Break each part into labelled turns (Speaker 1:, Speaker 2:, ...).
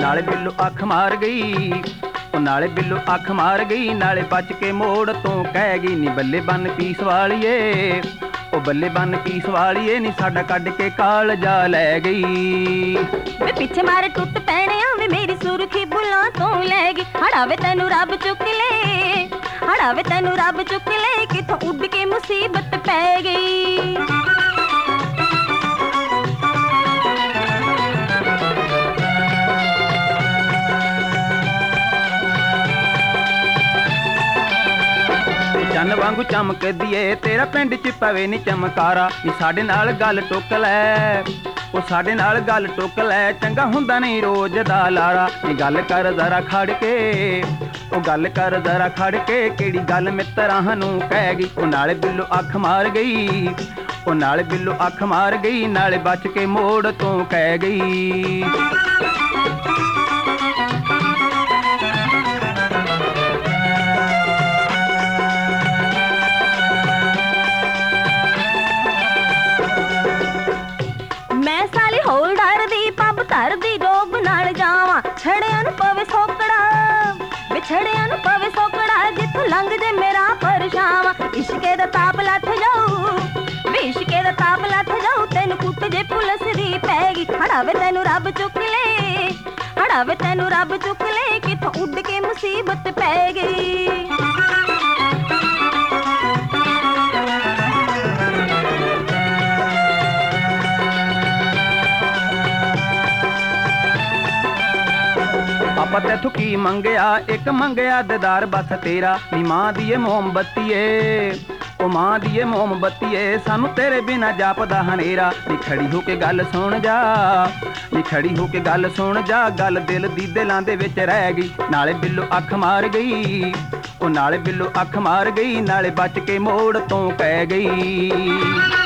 Speaker 1: नाले बिल्लू अख मार गई, ओ नाले बिल्लू अख मार गई, नाले बच के मोड़ तों कह गई नी बल्ले बन पीस वालिए, ओ बल्ले बन पीस वालिए नी साडा कढ के कालजा लै गई।
Speaker 2: वे पिछे मारे टुट पैने वे मेरी सुरखी बुलां तों लै गई। हड़ावे तैनू रब चुक ले, हड़ावे तैनू रब चुक ले, किथों उड़ के मुसीबत पै गई। चन्न वांगू चमकदी ए तेरा पिंड च पवे नी चमकारा, नी साडे नाल गल टुक लै, ओ साडे नाल गल टुक लै, चंगा हुंदा नहीं रोज दा लारा। नी गल कर जरा खड़ के, ओ गल कर जरा खड़ के, केड़ी गल मित्तरां नूं कह गई। ओ नाले बिल्लू अख मार गई, ओ नाले बिल्लू अख मार गई, नाले बच के मोड़ तों कह गई। मैं साली होलदार दी पब धर दी डोब नाल जावां, छड़ियां नूं पवे सोकड़ा, बिछड़ियां नूं पवे सोकड़ा, जिथों लंघ जे मेरा परछावां। इश्के दा ताप लथ जाऊ, वे इश्के दा ताप लथ जाऊ, तैनू कुट जे पुलिस दी पैगी। हड़ावे तैनू रब चुक ले, हड़ावे तैनू रब चुक ले, किथों उड़ के मुसीबत पै गई। पापा तैथों की मंगया, एक मंगया दीदार बस तेरा, नी मां दी मोमबत्तीए, ओ मां दी मोमबत्तीए, सानू तेरे बिना जापदा हनेरा। नी खड़ी हो के गल सुन जा, नी खड़ी हो के गल सुन जा, गल दिल दी दिलां दे विच रह गई। नाले बिल्लू अख मार गई, ओ नाले बिल्लू अख मार गई, नाले बच के मोड़ तों कह गई।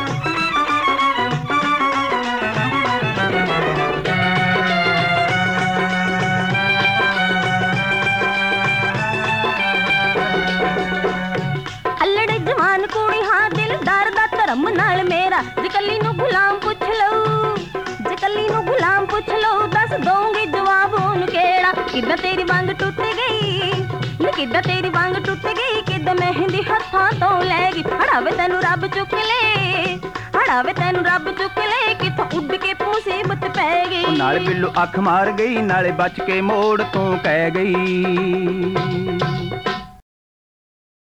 Speaker 2: धर्म नाल मेरा जकली नू गुलाम पुछ लऊ, जकली नू गुलाम पुछ लऊ, दस दूंगी जवाब उन केड़ा। किद्दां तेरी वांग टुट गई, किद्दां तेरी वांग टुट गई, किद्दां मेहंदी हत्थां तों लै गई। हड़ावे तैनू रब चुक ले, हड़ावे तैनू रब चुक ले, किथों उड़ के मुसीबत पै गई। नाले बिल्लू अख मार गई, नाले बच के मोड़ तों कह गई।